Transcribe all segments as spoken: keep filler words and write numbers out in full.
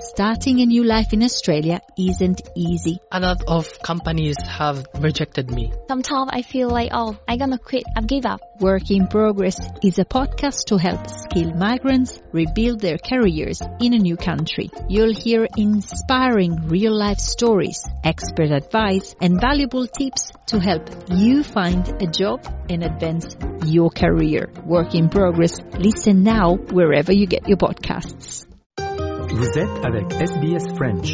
Starting a new life in Australia isn't easy. A lot of companies have rejected me. Sometimes I feel like, oh, I'm gonna quit, I've give up. Work in Progress is a podcast to help skilled migrants rebuild their careers in a new country. You'll hear inspiring real-life stories, expert advice, and valuable tips to help you find a job and advance your career. Work in Progress. Listen now wherever you get your podcasts. Vous êtes avec S B S French.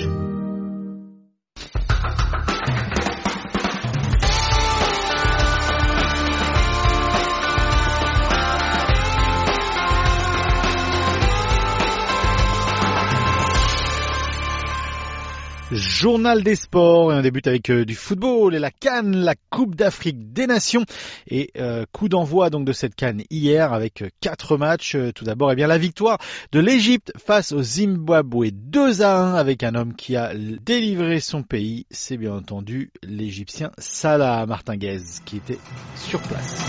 Journal des sports, et on débute avec euh, du football et la CAN, la Coupe d'Afrique des Nations, et euh, coup d'envoi donc de cette CAN hier avec euh, quatre matchs. Euh, tout d'abord, eh bien la victoire de l'Égypte face au Zimbabwe deux à un avec un homme qui a délivré son pays, c'est bien entendu l'Égyptien Salah Martinguez qui était sur place.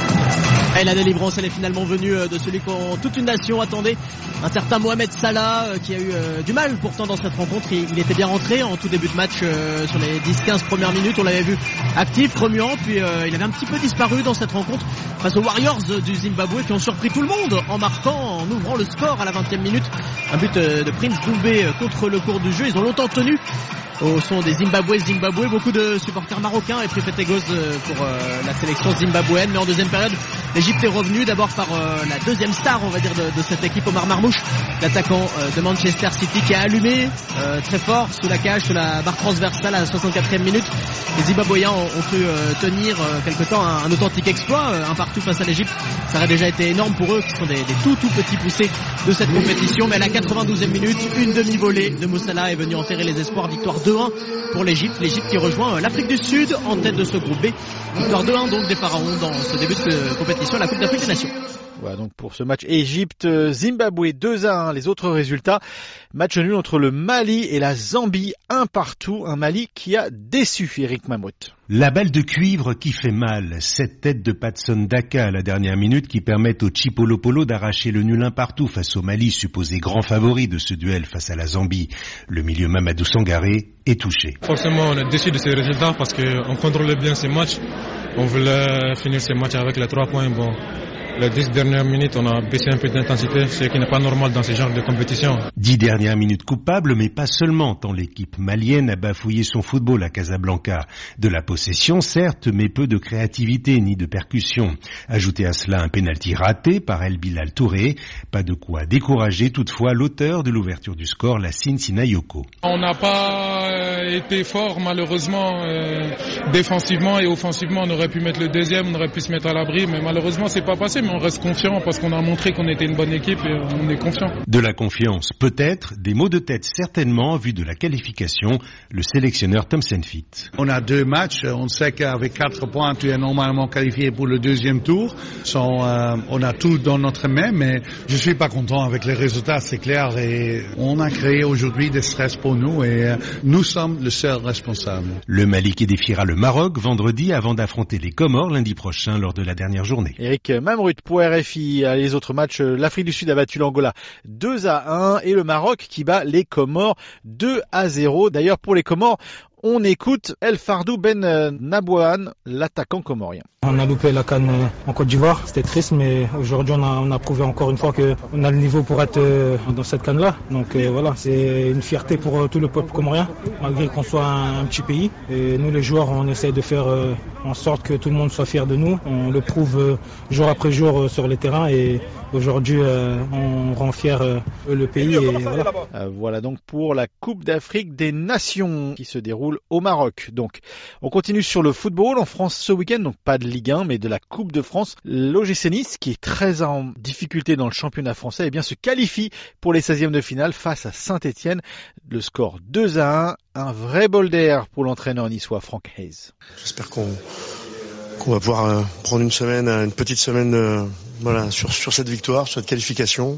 Et la délivrance, elle est finalement venue de celui qu'en toute une nation attendait, un certain Mohamed Salah, qui a eu euh, du mal pourtant dans cette rencontre. Il, il était bien rentré en tout début de match, euh, sur les dix quinze premières minutes, on l'avait vu actif, remuant, puis euh, il avait un petit peu disparu dans cette rencontre face aux Warriors du Zimbabwe qui ont surpris tout le monde en marquant, en ouvrant le score à la vingtième minute. Un but euh, de Prince Doumbé contre le cours du jeu. Ils ont longtemps tenu au son des Zimbabwe, Zimbabwe, beaucoup de supporters marocains et préfétés pour euh, la sélection zimbabwéenne. Mais en deuxième période, l'Égypte est revenue d'abord par euh, la deuxième star, on va dire, de, de cette équipe, Omar Marmouche, l'attaquant euh, de Manchester City, qui a allumé euh, très fort sous la cage, sous la barre transversale à la soixante-quatrième minute. Les Zimbabwéens ont, ont pu euh, tenir euh, quelque temps un, un authentique exploit, euh, un partout face à l'Égypte. Ça aurait déjà été énorme pour eux, qui sont des, des tout tout petits poussés de cette compétition. Mais à la quatre-vingt-douzième minute, une demi-volée de Moussala est venue enterrer les espoirs. Victoire deux un pour l'Égypte. L'Égypte qui rejoint l'Afrique du Sud en tête de ce groupe B. Victoire deux un donc des Pharaons dans ce début de compétition à la Coupe d'Afrique des Nations. Voilà donc pour ce match Égypte-Zimbabwe deux à un. Les autres résultats, match nul entre le Mali et la Zambie, un partout. Un Mali qui a déçu Eric Mammouth. La balle de cuivre qui fait mal, cette tête de Patson Daka à la dernière minute qui permet au Chipolopolo d'arracher le nul un partout face au Mali, supposé grand favori de ce duel face à la Zambie. Le milieu Mamadou Sangaré est touché. Forcément, on est déçu de ces résultats parce qu'on contrôlait bien ces matchs. On voulait finir ces matchs avec les trois points. Bon, les dix dernières minutes, on a baissé un peu d'intensité, ce qui n'est pas normal dans ce genre de compétition. Dix dernières minutes coupables, mais pas seulement, tant l'équipe malienne a bafouillé son football à Casablanca. De la possession, certes, mais peu de créativité ni de percussion. Ajoutez à cela un pénalty raté par El Bilal Touré. Pas de quoi décourager toutefois l'auteur de l'ouverture du score, Lassine Sinayoko. On n'a pas été fort, malheureusement, euh, défensivement et offensivement. On aurait pu mettre le deuxième, on aurait pu se mettre à l'abri, mais malheureusement, c'est pas passé. Mais on reste confiant parce qu'on a montré qu'on était une bonne équipe et on est confiant. De la confiance, peut-être, des maux de tête certainement, vu de la qualification, le sélectionneur Tom Senfit. On a deux matchs, on sait qu'avec quatre points, tu es normalement qualifié pour le deuxième tour. So, euh, on a tout dans notre main, mais je suis pas content avec les résultats, c'est clair. Et on a créé aujourd'hui des stress pour nous et euh, nous sommes le seul responsable. Le Mali qui défiera le Maroc vendredi avant d'affronter les Comores lundi prochain lors de la dernière journée. Eric Mamrut pour R F I. Les autres matchs, l'Afrique du Sud a battu l'Angola deux à un et le Maroc qui bat les Comores deux à zéro. D'ailleurs, pour les Comores, on écoute El Fardou Ben Nabouane, l'attaquant comorien. On a loupé la CAN en Côte d'Ivoire, c'était triste, mais aujourd'hui on a, on a prouvé encore une fois qu'on a le niveau pour être dans cette CAN-là. Donc euh, voilà, c'est une fierté pour tout le peuple comorien, malgré qu'on soit un, un petit pays. Et nous les joueurs, on essaie de faire euh, en sorte que tout le monde soit fier de nous. On le prouve euh, jour après jour euh, sur les terrains et aujourd'hui euh, on rend fier euh, le pays. Et voilà. Euh, voilà donc pour la Coupe d'Afrique des Nations qui se déroule au Maroc. Donc, on continue sur le football en France ce week-end, donc pas de Ligue un, mais de la Coupe de France. L'O G C Nice, qui est très en difficulté dans le championnat français, eh bien, se qualifie pour les seizièmes de finale face à Saint-Etienne. Le score deux à un, un vrai bol d'air pour l'entraîneur niçois Franck Hayes. J'espère qu'on qu'on va pouvoir euh, prendre une semaine, une petite semaine, euh, voilà, sur sur cette victoire, sur cette qualification,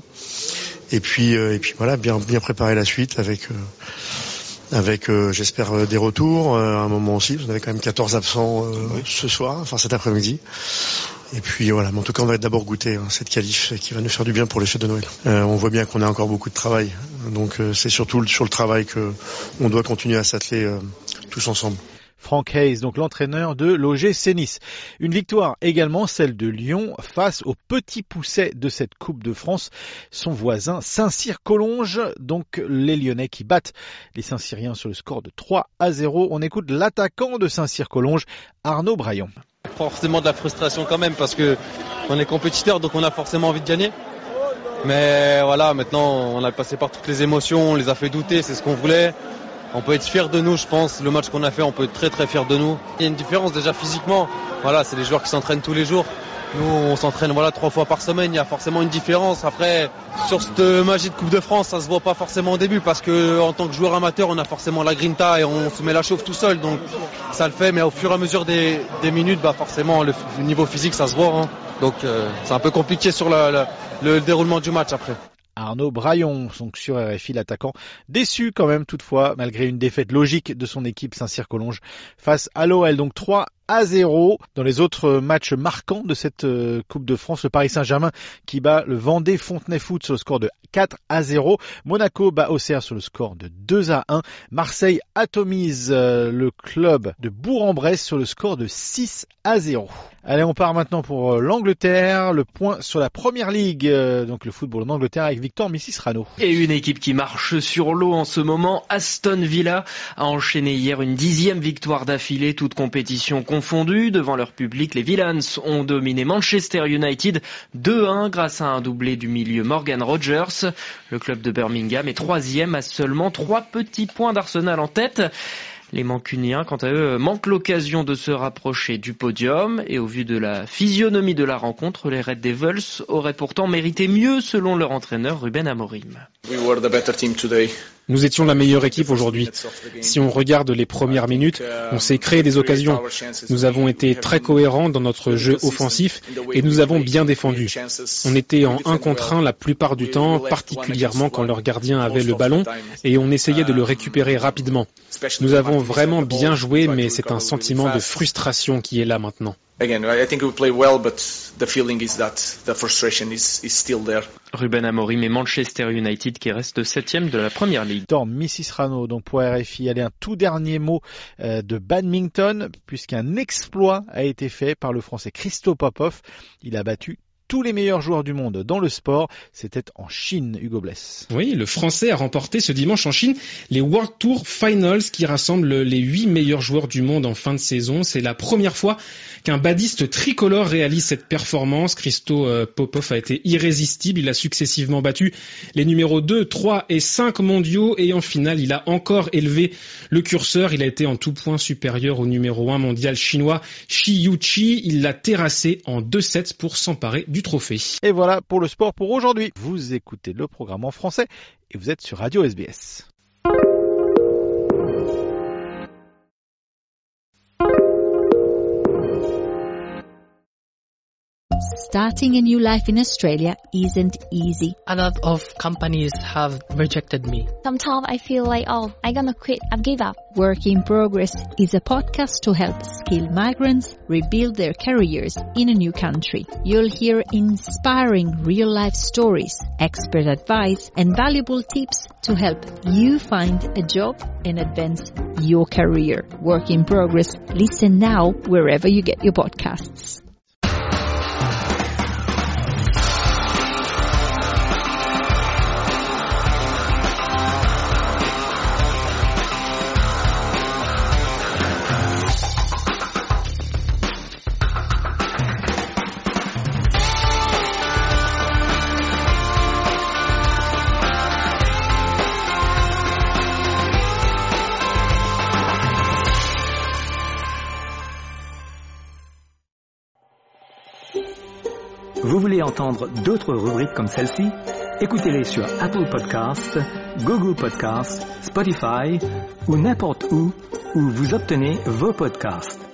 et puis euh, et puis voilà, bien bien préparer la suite avec. Euh, Avec, euh, j'espère, euh, des retours, euh, à un moment aussi. On avait quand même quatorze absents euh, ce soir, enfin cet après-midi. Et puis voilà, mais en tout cas on va d'abord goûter hein, cette qualif qui va nous faire du bien pour les fêtes de Noël. Euh, on voit bien qu'on a encore beaucoup de travail, donc euh, c'est surtout sur le travail que on doit continuer à s'atteler euh, tous ensemble. Frank Hayes, donc l'entraîneur de l'O G C Nice. Une victoire également, celle de Lyon, face au petit pousset de cette Coupe de France, son voisin Saint-Cyr-Collonges. Donc les Lyonnais qui battent les Saint-Cyriens sur le score de trois à zéro. On écoute l'attaquant de Saint-Cyr-Collonges, Arnaud Braillon. Forcément de la frustration quand même parce que on est compétiteur, donc on a forcément envie de gagner. Mais voilà, maintenant on a passé par toutes les émotions, on les a fait douter, c'est ce qu'on voulait. On peut être fier de nous, je pense. Le match qu'on a fait, on peut être très très fier de nous. Il y a une différence déjà physiquement. Voilà, c'est les joueurs qui s'entraînent tous les jours. Nous, on s'entraîne voilà trois fois par semaine. Il y a forcément une différence. Après, sur cette magie de Coupe de France, ça se voit pas forcément au début parce que en tant que joueur amateur, on a forcément la grinta et on se met la chauffe tout seul. Donc ça le fait. Mais au fur et à mesure des, des minutes, bah forcément le, le niveau physique, ça se voit. Hein. Donc euh, c'est un peu compliqué sur la, la, le déroulement du match après. Arnaud Braillon, donc sur R F I, l'attaquant, déçu quand même toutefois, malgré une défaite logique de son équipe Saint-Cyr-Collonges face à l'O L, donc trois à zéro. Dans les autres matchs marquants de cette euh, Coupe de France, le Paris Saint-Germain qui bat le Vendée Fontenay Foot sur le score de quatre à zéro. Monaco bat Auxerre sur le score de deux à un. Marseille atomise euh, le club de Bourg-en-Bresse sur le score de six à zéro. Allez, on part maintenant pour l'Angleterre. Le point sur la Première Ligue, euh, donc le football en Angleterre avec Victor Missisrano. Et une équipe qui marche sur l'eau en ce moment, Aston Villa, a enchaîné hier une dixième victoire d'affilée, toute compétition confondue. Devant leur public, les Villains ont dominé Manchester United deux à un grâce à un doublé du milieu Morgan Rogers. Le club de Birmingham est troisième à seulement trois petits points d'Arsenal en tête. Les Mancuniens, quant à eux, manquent l'occasion de se rapprocher du podium et au vu de la physionomie de la rencontre, les Red Devils auraient pourtant mérité mieux selon leur entraîneur Ruben Amorim. Nous étions la meilleure équipe aujourd'hui. Si on regarde les premières minutes, on s'est créé des occasions. Nous avons été très cohérents dans notre jeu offensif et nous avons bien défendu. On était en un contre un la plupart du temps, particulièrement quand leur gardien avait le ballon et on essayait de le récupérer rapidement. Nous avons vraiment bien joué, mais c'est un sentiment de frustration qui est là maintenant. Ruben Amorim et Manchester United qui restent septième de la Première Ligue. Dans Missisrano, donc pour R F I, allez un tout dernier mot euh, de badminton, puisqu'un exploit a été fait par le Français Christo Popov. Il a battu tous les meilleurs joueurs du monde dans le sport. C'était en Chine, Hugo Bless. Oui, le Français a remporté ce dimanche en Chine les World Tour Finals qui rassemblent les huit meilleurs joueurs du monde en fin de saison. C'est la première fois qu'un badiste tricolore réalise cette performance. Christo Popov a été irrésistible. Il a successivement battu les numéros deux, trois et cinq mondiaux et en finale, il a encore élevé le curseur. Il a été en tout point supérieur au numéro un mondial chinois Shi Yuqi. Il l'a terrassé en deux sets pour s'emparer du trophée. Et voilà pour le sport pour aujourd'hui. Vous écoutez le programme en français et vous êtes sur Radio S B S. Starting a new life in Australia isn't easy. A lot of companies have rejected me. Sometimes I feel like, oh, I'm gonna quit. I've give up. Work in Progress is a podcast to help skilled migrants rebuild their careers in a new country. You'll hear inspiring real-life stories, expert advice, and valuable tips to help you find a job and advance your career. Work in Progress. Listen now wherever you get your podcasts. Vous voulez entendre d'autres rubriques comme celle-ci? Écoutez-les sur Apple Podcasts, Google Podcasts, Spotify ou n'importe où où vous obtenez vos podcasts.